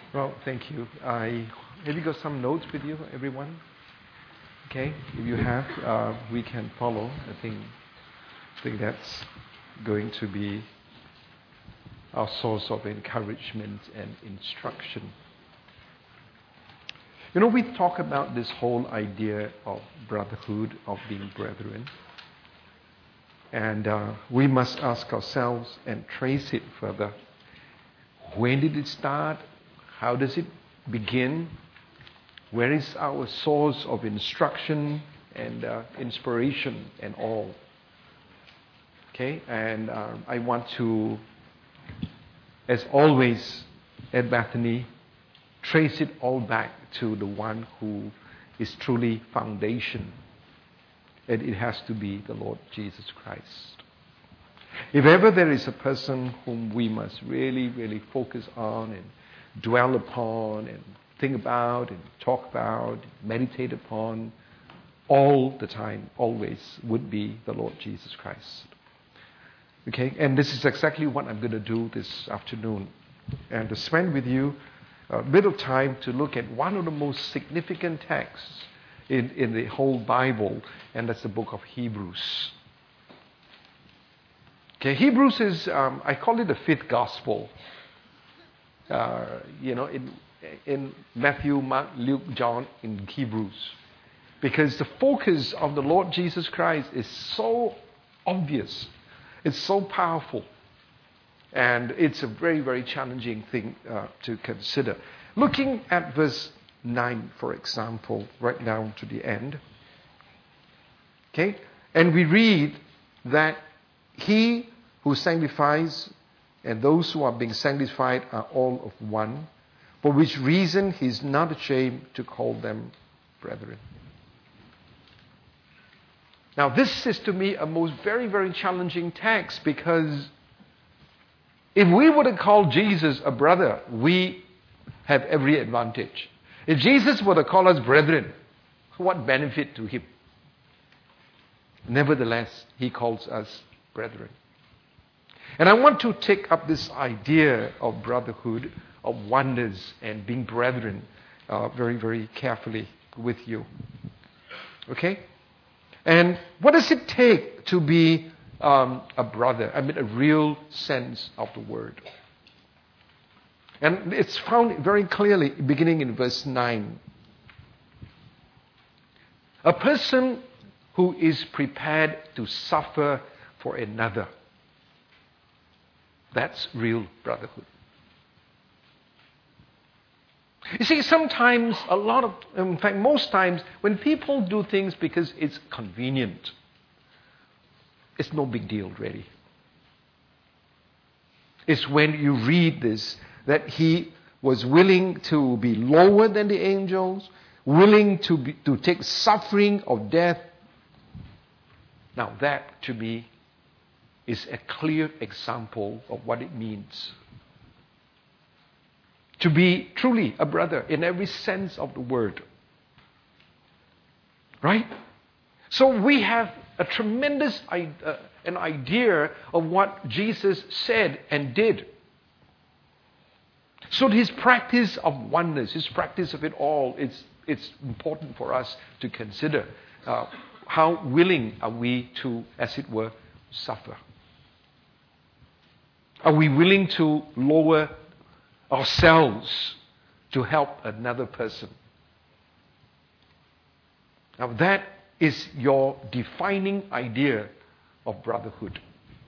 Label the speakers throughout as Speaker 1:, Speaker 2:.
Speaker 1: Well, thank you. Have you got some notes with you, everyone? Okay, if you have, we can follow. I think that's going to be our source of encouragement and instruction. You know, we talk about this whole idea of brotherhood, of being brethren. And we must ask ourselves and trace it further. When did it start? How does it begin? Where is our source of instruction and inspiration and all? Okay, and I want to, as always at Bethany, trace it all back to the one who is truly foundation. And it has to be the Lord Jesus Christ. If ever there is a person whom we must really, really focus on and dwell upon and think about and talk about, meditate upon, all the time, always, would be the Lord Jesus Christ. Okay, and this is exactly what I'm going to do this afternoon. And to spend with you a bit of time to look at one of the most significant texts in the whole Bible, and that's the book of Hebrews. Okay, Hebrews is, I call it the fifth gospel. In Matthew, Mark, Luke, John, in Hebrews. Because the focus of the Lord Jesus Christ is so obvious. It's so powerful. And it's a very, very challenging thing to consider. Looking at verse 9, for example, right down to the end. Okay? And we read that he who sanctifies and those who are being sanctified are all of one, for which reason he is not ashamed to call them brethren. Now this is to me a most very, very challenging text, because if we were to call Jesus a brother, we have every advantage. If Jesus were to call us brethren, what benefit to him? Nevertheless, he calls us brethren. And I want to take up this idea of brotherhood, of oneness, and being brethren very, very carefully with you. Okay? And what does it take to be a brother? I mean, a real sense of the word. And it's found very clearly beginning in verse 9. A person who is prepared to suffer for another. That's real brotherhood. You see, sometimes, in fact, most times, when people do things because it's convenient, it's no big deal, really. It's when you read this, that he was willing to be lower than the angels, willing to take suffering of death. Now that, to me, is a clear example of what it means to be truly a brother in every sense of the word. Right? So we have a tremendous an idea of what Jesus said and did. So his practice of oneness, his practice of it all, it's important for us to consider. How willing are we to, as it were, suffer? Are we willing to lower ourselves to help another person? Now that is your defining idea of brotherhood.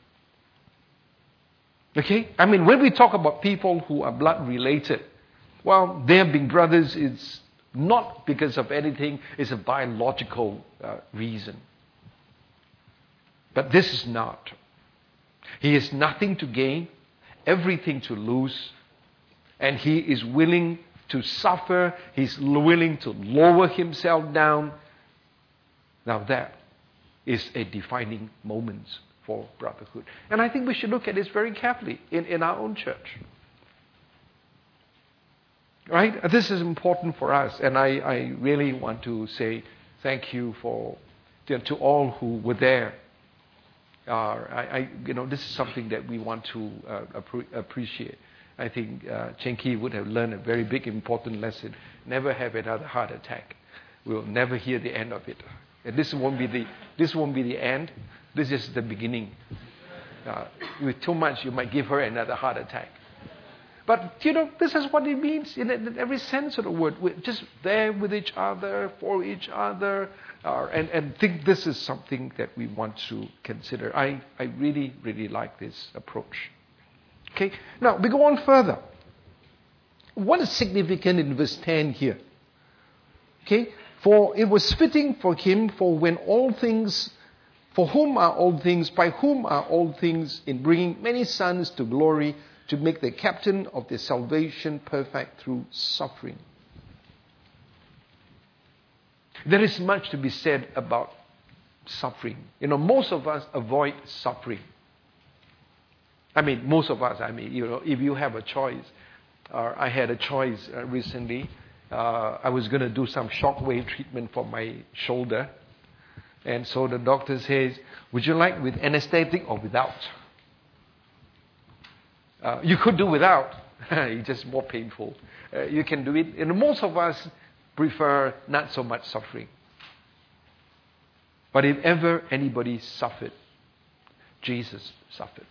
Speaker 1: Okay? I mean, when we talk about people who are blood related, well, their being brothers is not because of anything, it's a biological reason. But this is not. He has nothing to gain, everything to lose, and he is willing to suffer, he's willing to lower himself down. Now that is a defining moment for brotherhood. And I think we should look at this very carefully in our own church. Right? This is important for us, and I really want to say thank you to all who were there. This is something that we want to appreciate. I think Chen Ki would have learned a very big, important lesson. Never have another heart attack. We'll never hear the end of it. And this won't be the end. This is the beginning. With too much, you might give her another heart attack. But, this is what it means in every sense of the word. We're just there with each other, for each other, and think this is something that we want to consider. I really, really like this approach. Okay, now we go on further. What is significant in verse 10 here? Okay, for it was fitting for him, for whom are all things, by whom are all things, in bringing many sons to glory, to make the captain of their salvation perfect through suffering. There is much to be said about suffering. Most of us avoid suffering. Most of us, if you have a choice, I had a choice recently. I was going to do some shockwave treatment for my shoulder. And so the doctor says, would you like with anesthetic or without? You could do without. It's just more painful. You can do it. And most of us prefer not so much suffering. But if ever anybody suffered, Jesus suffered.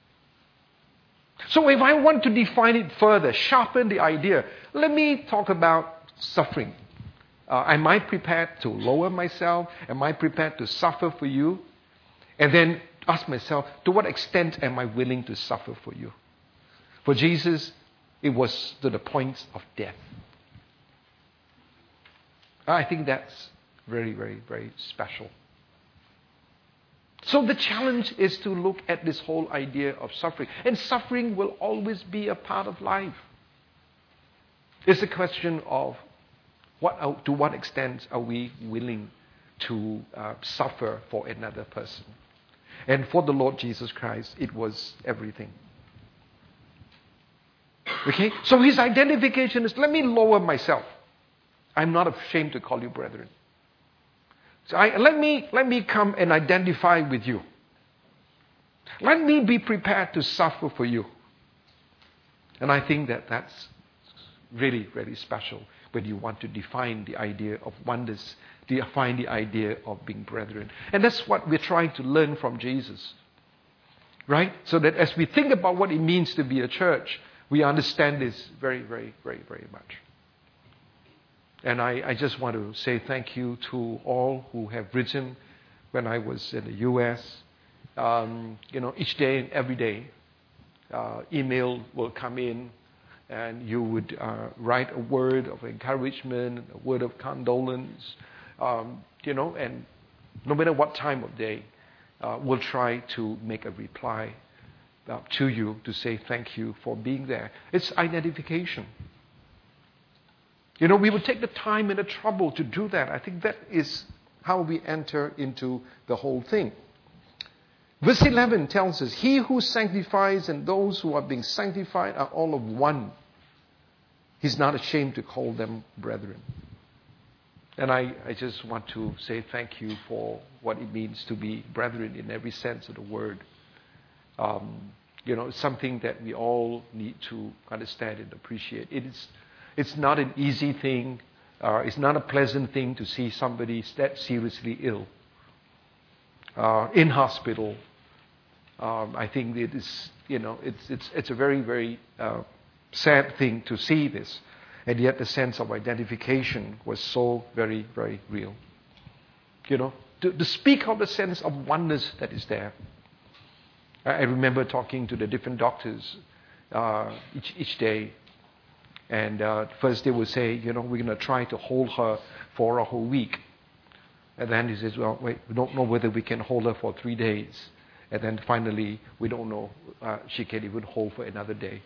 Speaker 1: So if I want to define it further, sharpen the idea, let me talk about suffering. Am I prepared to lower myself? Am I prepared to suffer for you? And then ask myself, to what extent am I willing to suffer for you? For Jesus, it was to the point of death. I think that's very, very, very special. So the challenge is to look at this whole idea of suffering. And suffering will always be a part of life. It's a question of to what extent are we willing to suffer for another person. And for the Lord Jesus Christ, it was everything. Okay? So his identification is, let me lower myself. I'm not ashamed to call you brethren. So let me come and identify with you. Let me be prepared to suffer for you. And I think that's really, really special when you want to define the idea of oneness, define the idea of being brethren. And that's what we're trying to learn from Jesus. Right? So that as we think about what it means to be a church, we understand this very, very, very, very much. And I just want to say thank you to all who have written when I was in the U.S. Each day and every day, email will come in and you would write a word of encouragement, a word of condolence, and no matter what time of day, we'll try to make a reply to you to say thank you for being there. It's identification. We would take the time and the trouble to do that. I think that is how we enter into the whole thing. Verse 11 tells us, he who sanctifies and those who are being sanctified are all of one. He's not ashamed to call them brethren. And I just want to say thank you for what it means to be brethren in every sense of the word. It's something that we all need to understand and appreciate. It's not an easy thing. It's not a pleasant thing to see somebody that seriously ill in hospital. I think it is, it's a very, very sad thing to see this, and yet the sense of identification was so very, very real. To speak of the sense of oneness that is there. I remember talking to the different doctors each day. And first they would say, we're going to try to hold her for a whole week. And then he says, well, wait, we don't know whether we can hold her for 3 days. And then finally, we don't know she can even hold for another day.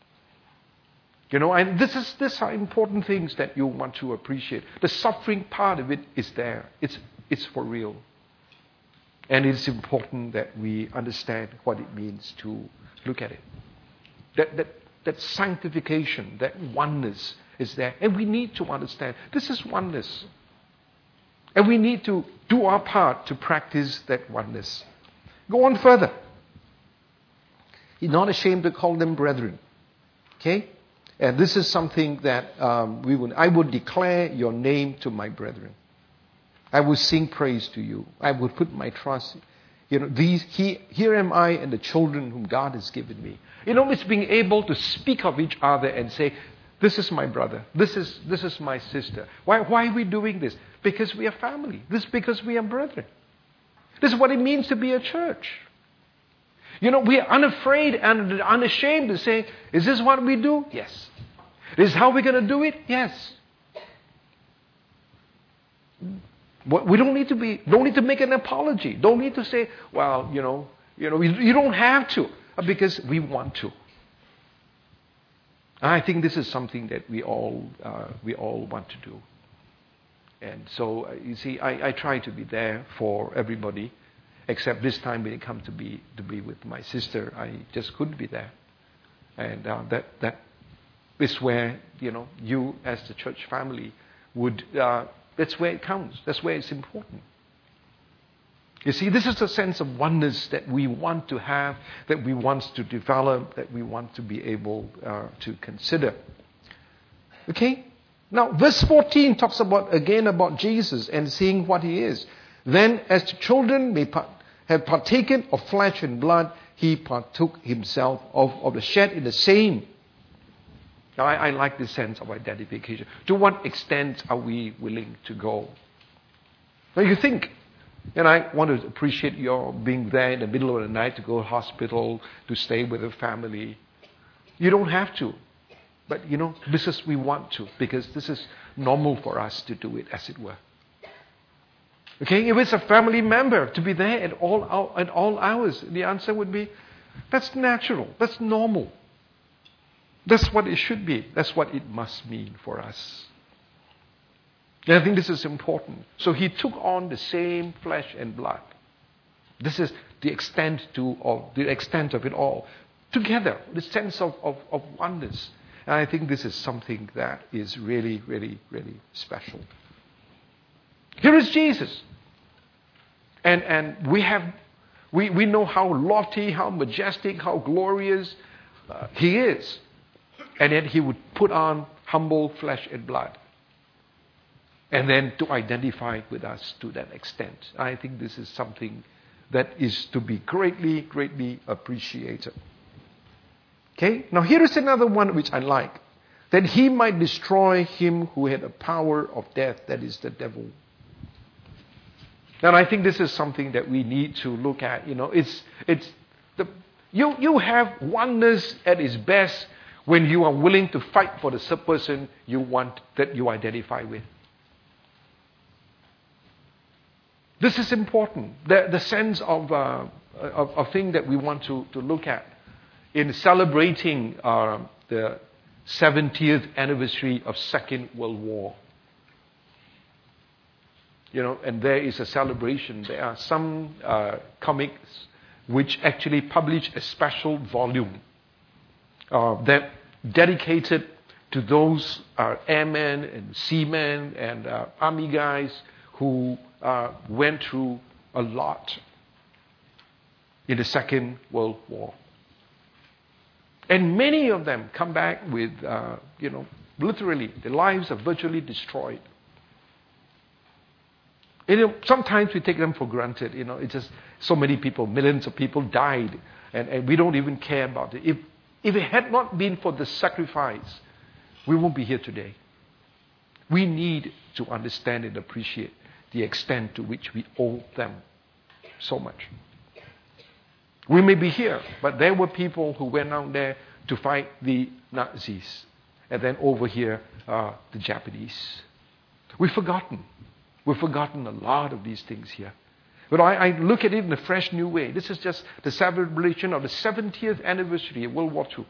Speaker 1: And these are important things that you want to appreciate. The suffering part of it is there. It's for real. And it's important that we understand what it means to look at it. That sanctification, that oneness is there. And we need to understand this is oneness. And we need to do our part to practice that oneness. Go on further. He's not ashamed to call them brethren. Okay? And this is something that I would declare your name to my brethren. I would sing praise to you. I would put my trust. Here am I and the children whom God has given me. It's being able to speak of each other and say, this is my brother. This is my sister. Why are we doing this? Because we are family. This is because we are brethren. This is what it means to be a church. We are unafraid and unashamed to say, is this what we do? Yes. This is how we're going to do it? Yes. We don't need to make an apology. Don't need to say, well, you don't have to, because we want to. I think this is something that we all want to do. And so, you see, I try to be there for everybody, except this time when it comes to be with my sister, I just couldn't be there. And that is where, you as the church family would, that's where it counts. That's where it's important. You see, this is the sense of oneness that we want to have, that we want to develop, that we want to be able to consider. Okay? Now, verse 14 talks again about Jesus and seeing what he is. Then, as the children have partaken of flesh and blood, he partook himself of the shed in the same. Now, I like this sense of identification. To what extent are we willing to go? Now, you think, and I want to appreciate your being there in the middle of the night to go to hospital, to stay with a family. You don't have to. But, we want to, because this is normal for us to do it, as it were. Okay, if it's a family member, to be there at all hours, the answer would be, that's natural, that's normal. That's what it should be. That's what it must mean for us. And I think this is important. So he took on the same flesh and blood. This is the extent of it all. Together, the sense of oneness. And I think this is something that is really, really, really special. Here is Jesus. And we know how lofty, how majestic, how glorious he is. And yet he would put on humble flesh and blood. And then to identify with us to that extent. I think this is something that is to be greatly, greatly appreciated. Okay? Now here is another one which I like. That he might destroy him who had the power of death, that is the devil. And I think this is something that we need to look at. You have oneness at its best when you are willing to fight for the person you want, that you identify with. This is important. The sense of thing that we want to look at in celebrating the 70th anniversary of Second World War. And there is a celebration. There are some comics which actually publish a special volume that dedicated to those airmen and seamen and army guys who went through a lot in the Second World War. And many of them come back with, literally, their lives are virtually destroyed. Sometimes we take them for granted. It's just so many people, millions of people died, and we don't even care about it. If it had not been for the sacrifice, we won't be here today. We need to understand and appreciate the extent to which we owe them so much. We may be here, but there were people who went out there to fight the Nazis, and then over here the Japanese. We've forgotten a lot of these things here. But I look at it in a fresh new way. This is just the celebration of the 70th anniversary of World War II.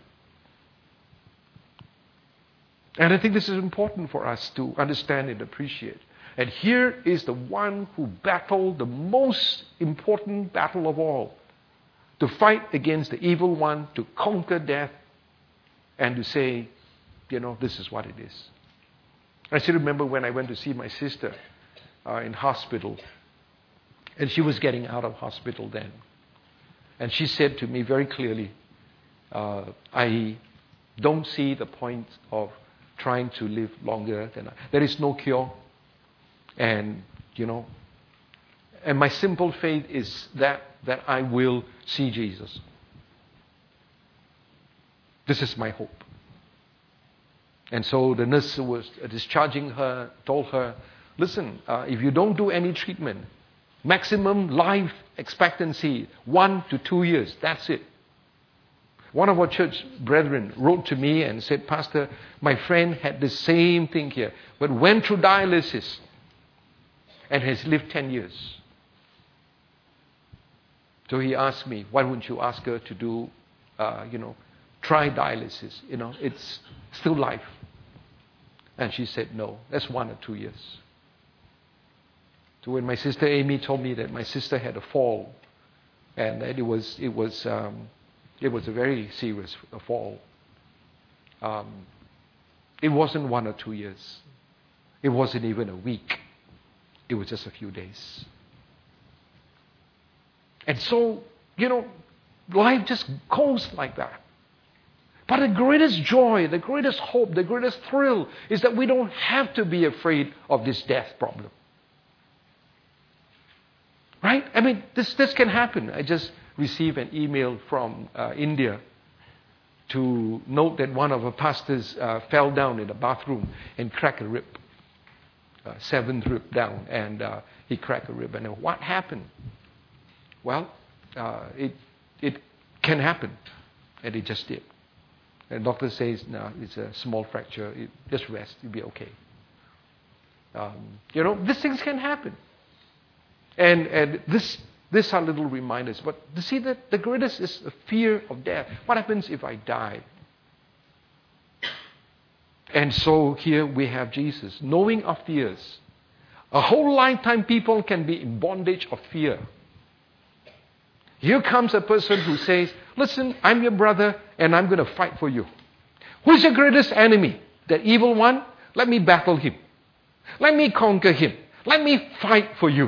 Speaker 1: And I think this is important for us to understand and appreciate. And here is the one who battled the most important battle of all. To fight against the evil one, to conquer death, and to say, this is what it is. I still remember when I went to see my sister in hospital. And she was getting out of hospital then. And she said to me very clearly, I don't see the point of trying to live longer than I. There is no cure. And, and my simple faith is that I will see Jesus. This is my hope. And so the nurse who was discharging her told her, listen, if you don't do any treatment, maximum life expectancy, 1 to 2 years, that's it. One of our church brethren wrote to me and said, Pastor, my friend had the same thing here, but went through dialysis and has lived 10 years. So he asked me, why wouldn't you ask her to do, try dialysis? It's still life. And she said, no, that's 1 or 2 years. So when my sister Amy told me that my sister had a fall, and that it was a very serious fall. It wasn't 1 or 2 years. It wasn't even a week. It was just a few days. And so, life just goes like that. But the greatest joy, the greatest hope, the greatest thrill is that we don't have to be afraid of this death problem. Right? I mean, this can happen. I just received an email from India to note that one of our pastors fell down in the bathroom and cracked a rib. 7th rib down, and he cracked a rib. And what happened? Well, it can happen, and it just did. And the doctor says, no, it's a small fracture. Just rest. You'll be okay. These things can happen. And these are little reminders. But to see that the greatest is the fear of death. What happens if I die? And so here we have Jesus, knowing our fears. A whole lifetime people can be in bondage of fear. Here comes a person who says, listen, I'm your brother and I'm going to fight for you. Who's your greatest enemy? That evil one? Let me battle him. Let me conquer him. Let me fight for you.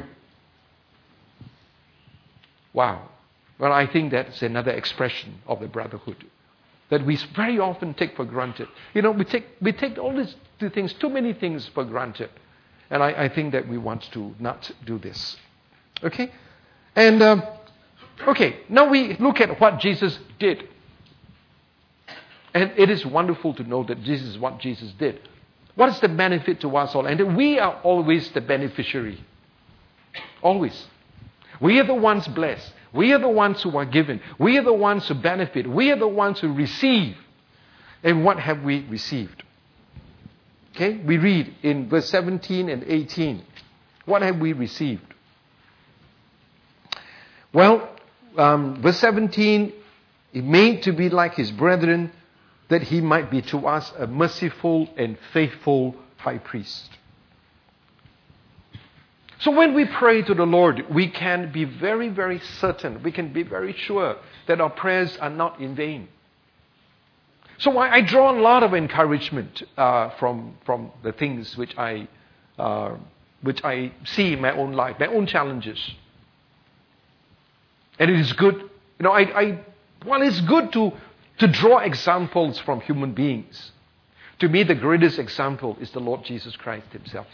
Speaker 1: Wow. Well, I think that's another expression of the brotherhood that we very often take for granted. We take all these things, too many things for granted. And I think that we want to not do this. Okay? And, now we look at what Jesus did. And it is wonderful to know that this is what Jesus did. What is the benefit to us all? And that we are always the beneficiary. Always. We are the ones blessed. We are the ones who are given. We are the ones who benefit. We are the ones who receive. And what have we received? Okay, we read in verse 17 and 18. What have we received? Well, verse 17, he made to be like his brethren, that he might be to us a merciful and faithful high priest. So when we pray to the Lord, we can be very, very certain, we can be very sure that our prayers are not in vain. So I draw a lot of encouragement from the things which I see in my own life, my own challenges. And it is good, it's good to draw examples from human beings. To me, the greatest example is the Lord Jesus Christ himself.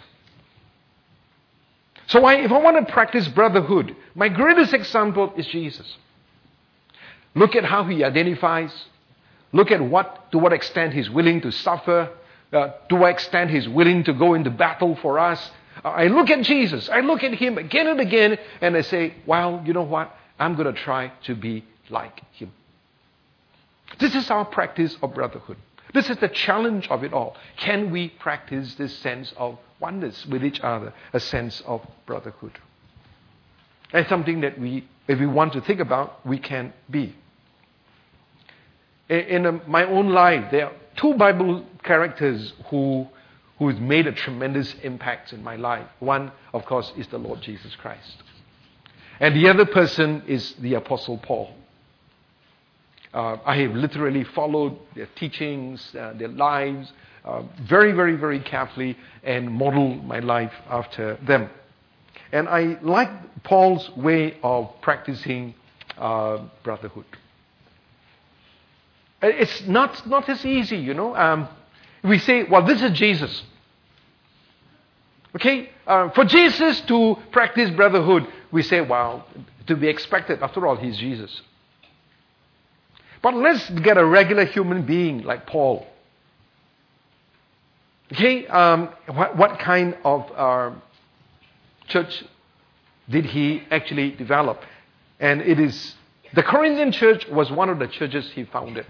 Speaker 1: So if I want to practice brotherhood, my greatest example is Jesus. Look at how he identifies. Look at to what extent he's willing to suffer. To what extent he's willing to go into battle for us. I look at Jesus. I look at him again and again, and I say, well, you know what? I'm going to try to be like him. This is our practice of brotherhood. This is the challenge of it all. Can we practice this sense of oneness with each other, a sense of brotherhood? And something that if we want to think about, we can be. In my own life, there are 2 Bible characters who's made a tremendous impact in my life. One, of course, is the Lord Jesus Christ. And the other person is the Apostle Paul. I have literally followed their teachings, their lives, very, very, very carefully and modeled my life after them. And I like Paul's way of practicing brotherhood. It's not as easy, you know. We say, well, this is Jesus. Okay? For Jesus to practice brotherhood, we say, well, to be expected. After all, he's Jesus. But let's get a regular human being like Paul. Okay? What kind of church did he actually develop? And it is, the Corinthian church was one of the churches he founded.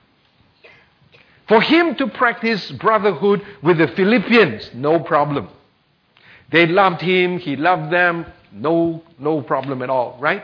Speaker 1: For him to practice brotherhood with the Philippians, no problem. They loved him, he loved them, no problem at all, right?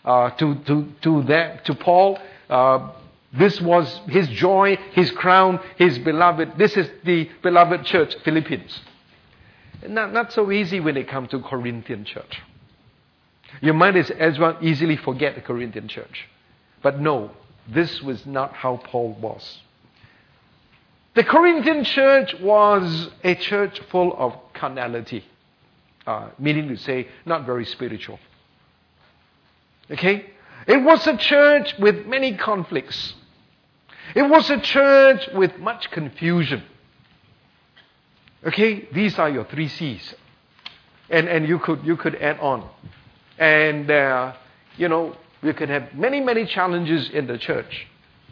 Speaker 1: To Paul, this was his joy, his crown, his beloved. This is the beloved church, Philippians. Not so easy when it comes to Corinthian church. You might as well easily forget the Corinthian church. But no, this was not how Paul was. The Corinthian church was a church full of carnality, meaning to say, not very spiritual. Okay? It was a church with many conflicts. It was a church with much confusion. Okay? These are your 3 C's. And you could add on. And, we could have many challenges in the church.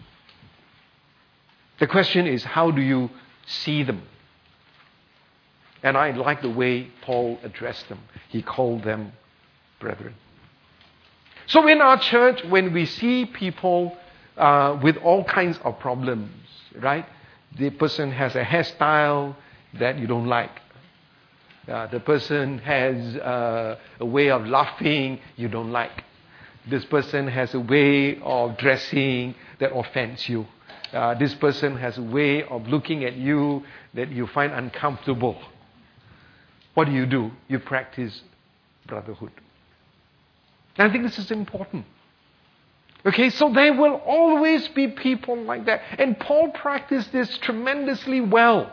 Speaker 1: The question is, how do you see them? And I like the way Paul addressed them. He called them brethren. So in our church, when we see people with all kinds of problems, right? The person has a hairstyle that you don't like. The person has a way of laughing you don't like. This person has a way of dressing that offends you. This person has a way of looking at you that you find uncomfortable. What do? You practice brotherhood. And I think this is important. Okay, so there will always be people like that. And Paul practiced this tremendously well.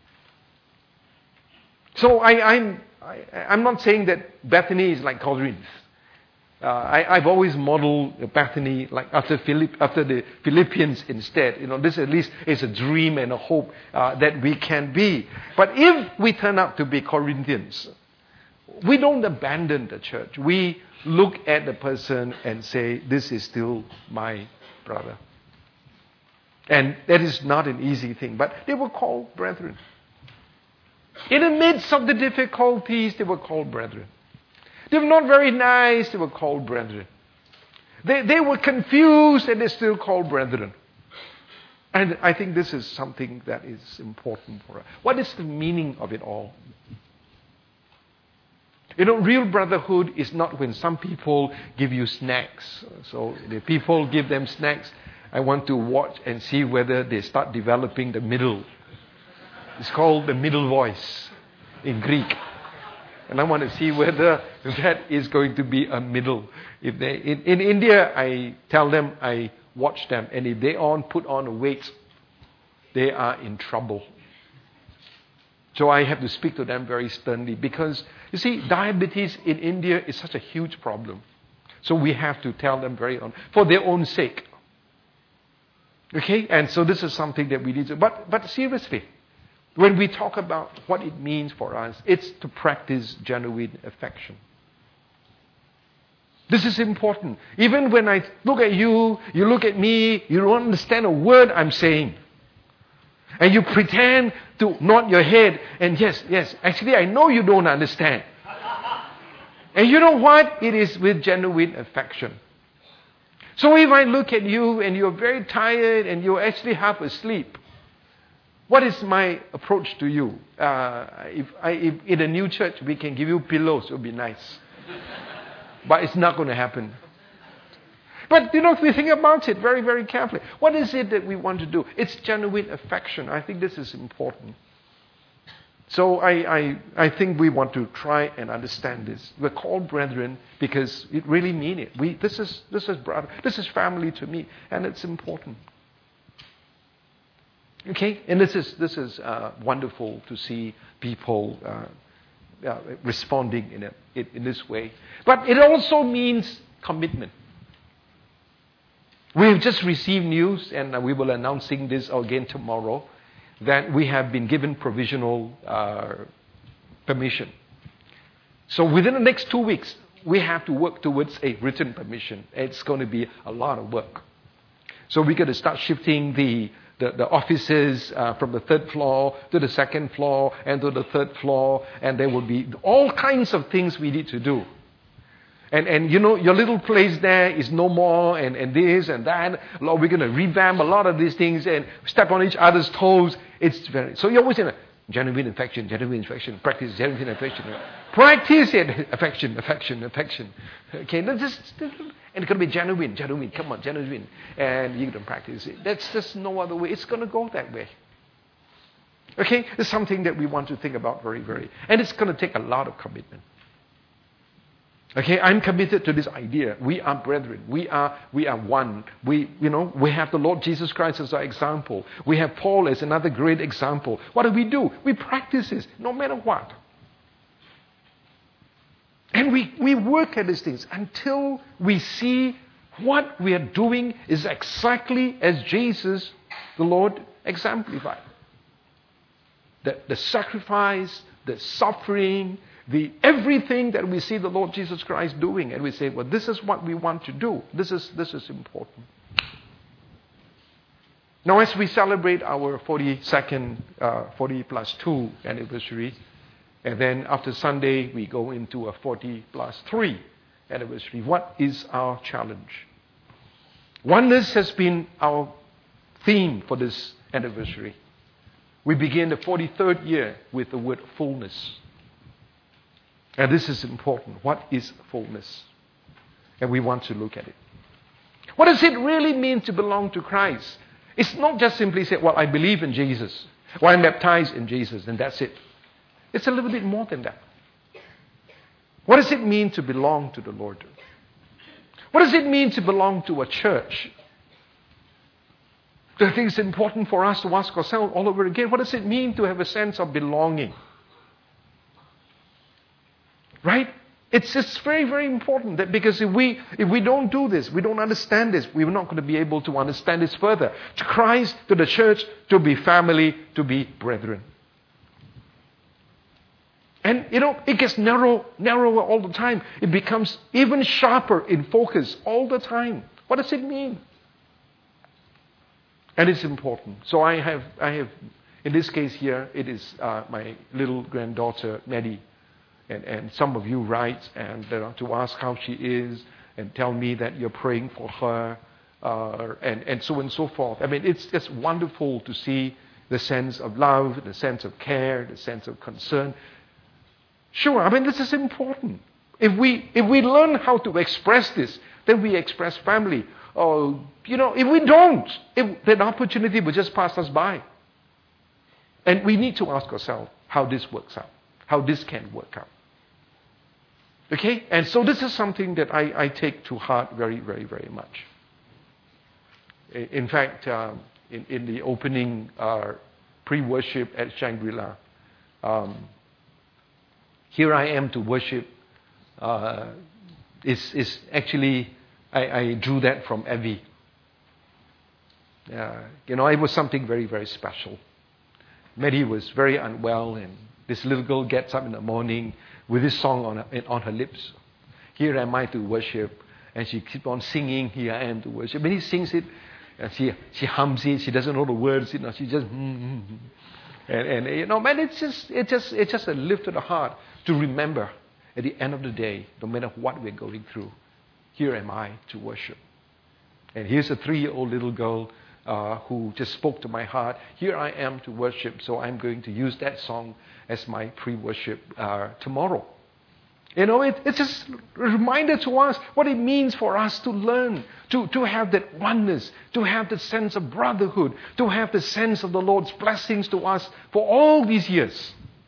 Speaker 1: So I'm not saying that Bethany is like Corinth. I've always modeled Bethany like after the Philippians instead. This at least is a dream and a hope that we can be. But if we turn out to be Corinthians, we don't abandon the church. We look at the person and say, this is still my brother. And that is not an easy thing. But they were called brethren. In the midst of the difficulties, they were called brethren. They were not very nice, they were called brethren. They were confused and they still called brethren. And I think this is something that is important for us. What is the meaning of it all? Real brotherhood is not when some people give you snacks. So the people give them snacks. I want to watch and see whether they start developing the middle. It's called the middle voice in Greek. And I want to see whether that is going to be a middle. If they in India, I tell them, I watch them, and if they put on a weight, they are in trouble. So I have to speak to them very sternly because, you see, diabetes in India is such a huge problem. So we have to tell them for their own sake. Okay? And so this is something that we need to, but seriously, when we talk about what it means for us, it's to practice genuine affection. This is important. Even when I look at you, you look at me, you don't understand a word I'm saying. And you pretend to nod your head, and yes, actually I know you don't understand. And you know what? It is with genuine affection. So if I look at you and you're very tired and you're actually half asleep, what is my approach to you? If in a new church we can give you pillows, it would be nice. But it's not going to happen. But, if we think about it very, very carefully, what is it that we want to do? It's genuine affection. I think this is important. So I think we want to try and understand this. We're called brethren because it really means it. This is brother. This is family to me, and it's important. Okay, and this is wonderful to see people responding in this way. But it also means commitment. We've just received news, and we will announcing this again tomorrow, that we have been given provisional permission. So within the next 2 weeks, we have to work towards a written permission. It's going to be a lot of work. So we're going to start shifting the offices from the 3rd floor to the 2nd floor and to the 3rd floor. And there will be all kinds of things we need to do. And you know, your little place there is no more, and this and that. Lord, we're going to revamp a lot of these things and step on each other's toes. So you're always in a genuine affection, practice genuine affection. Practice it, affection. Okay, and it's going to be genuine. Come on, genuine. And you're going to practice it. That's just no other way. It's going to go that way. Okay, it's something that we want to think about very, very. And it's going to take a lot of commitment. Okay, I'm committed to this idea. We are brethren. We are one. We have the Lord Jesus Christ as our example. We have Paul as another great example. What do? We practice this no matter what. And we work at these things until we see what we are doing is exactly as Jesus, the Lord, exemplified. The sacrifice, the suffering, everything that we see the Lord Jesus Christ doing, and we say, well, this is what we want to do. This is important. Now, as we celebrate our 42nd, 40 plus 2 anniversary, and then after Sunday, we go into a 40 plus 3 anniversary. What is our challenge? Oneness has been our theme for this anniversary. We begin the 43rd year with the word fullness. And this is important. What is fullness? And we want to look at it. What does it really mean to belong to Christ? It's not just simply say, well, I believe in Jesus. Well, I'm baptized in Jesus, and that's it. It's a little bit more than that. What does it mean to belong to the Lord? What does it mean to belong to a church? I think it's important for us to ask ourselves all over again, what does it mean to have a sense of belonging? Right? It's just very, very important that because if we don't do this, we don't understand this, we're not going to be able to understand this further. To Christ, to the church, to be family, to be brethren. And it gets narrower all the time. It becomes even sharper in focus all the time. What does it mean? And it's important. So I have in this case here, it is my little granddaughter, Maddie. And some of you write and to ask how she is and tell me that you're praying for her and so on and so forth. I mean, it's just wonderful to see the sense of love, the sense of care, the sense of concern. Sure, I mean, this is important. If we learn how to express this, then we express family. If we don't, that opportunity will just pass us by. And we need to ask ourselves how this works out, how this can work out. Okay? And so this is something that I take to heart very, very, very much. In fact, in the opening pre-worship at Shangri-La, here I am to worship is actually, I drew that from Evie. It was something very, very special. Maddie was very unwell, and this little girl gets up in the morning with this song on her lips. Here am I to worship. And she keeps on singing, here I am to worship. When he sings it, she hums it, she doesn't know the words, she just man, it's just a lift to the heart to remember at the end of the day, no matter what we're going through, here am I to worship. And here's a 3-year-old little girl who just spoke to my heart. Here I am to worship, so I'm going to use that song as my pre-worship tomorrow. It's just a reminder to us what it means for us to learn, to have that oneness, to have the sense of brotherhood, to have the sense of the Lord's blessings to us for all these years.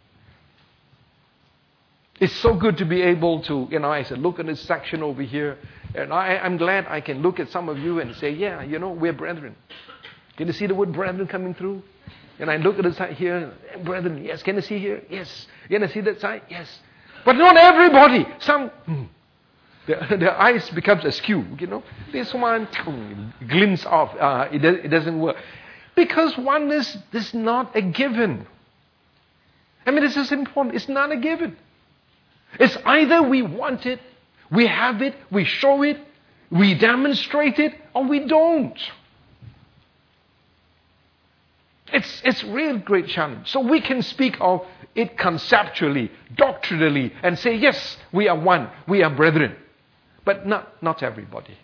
Speaker 1: It's so good to be able to, I said, look at this section over here, and I'm glad I can look at some of you and say, yeah, we're brethren. Can you see the word brethren coming through? And I look at the side here, brethren, yes. Can you see here? Yes. Can you see that side? Yes. But not everybody. Some. The eyes becomes askew, This one glimpse of, it doesn't work. Because oneness is not a given. This is important. It's not a given. It's either we want it, we have it, we show it, we demonstrate it, or we don't. It's a real great challenge. So we can speak of it conceptually, doctrinally, and say, yes, we are one, we are brethren. But not everybody.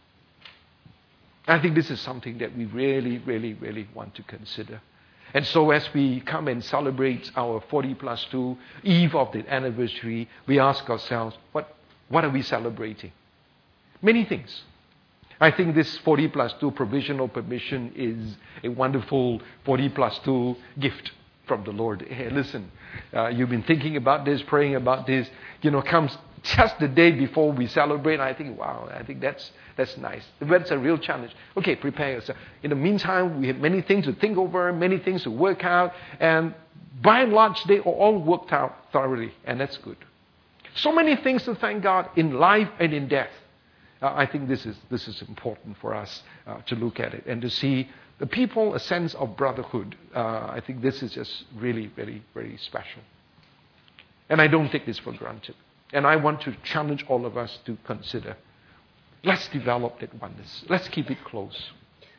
Speaker 1: I think this is something that we really, really, really want to consider. And so as we come and celebrate our 40+2 eve of the anniversary, we ask ourselves, what are we celebrating? Many things. I think this 40+2 provisional permission is a wonderful 40+2 gift from the Lord. Hey, listen, you've been thinking about this, praying about this, comes just the day before we celebrate. I think, wow, I think that's nice. That's a real challenge. Okay, prepare yourself. In the meantime, we have many things to think over, many things to work out, and by and large, they are all worked out thoroughly, and that's good. So many things to thank God in life and in death. I think this is important for us to look at it and to see the people a sense of brotherhood. I think this is just really, very, very special. And I don't take this for granted. And I want to challenge all of us to consider. Let's develop that oneness. Let's keep it close.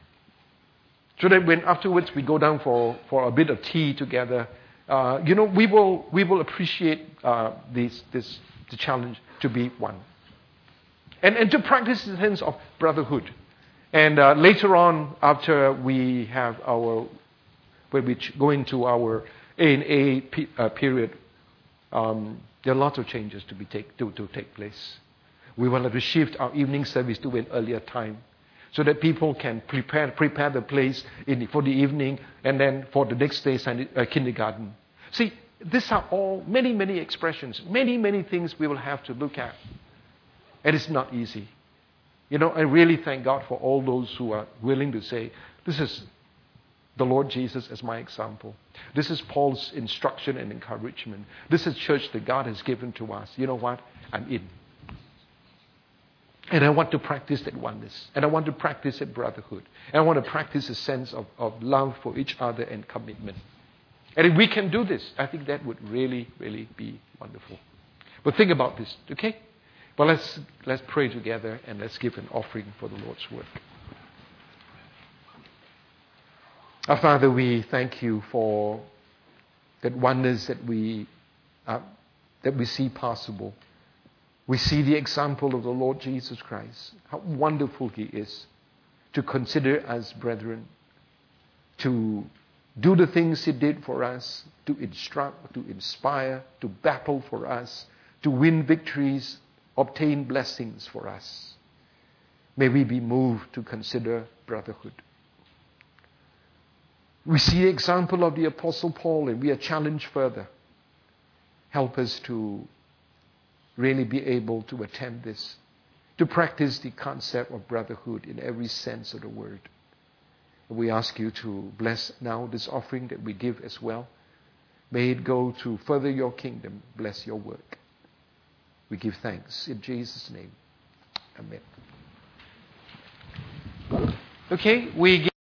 Speaker 1: So that when afterwards we go down for a bit of tea together, we will appreciate the challenge to be one. And to practice the sense of brotherhood. And later on, after we have when we go into our A&A period, there are lots of changes to take place. We will have to shift our evening service to an earlier time so that people can prepare the place for the evening and then for the next day kindergarten. See, these are all many, many expressions, many, many things we will have to look at. And it's not easy. I really thank God for all those who are willing to say, this is the Lord Jesus as my example. This is Paul's instruction and encouragement. This is church that God has given to us. You know what? I'm in. And I want to practice that oneness. And I want to practice that brotherhood. And I want to practice a sense of love for each other and commitment. And if we can do this, I think that would really, really be wonderful. But think about this, okay? Well, let's pray together and let's give an offering for the Lord's work. Our Father, we thank you for that oneness that we see possible. We see the example of the Lord Jesus Christ, how wonderful He is to consider us brethren, to do the things He did for us, to instruct, to inspire, to battle for us, to win victories, obtain blessings for us. May we be moved to consider brotherhood. We see the example of the Apostle Paul and we are challenged further. Help us to really be able to attempt this, to practice the concept of brotherhood in every sense of the word. We ask you to bless now this offering that we give as well. May it go to further your kingdom, bless your work. We give thanks in Jesus' name. Amen. Okay, we give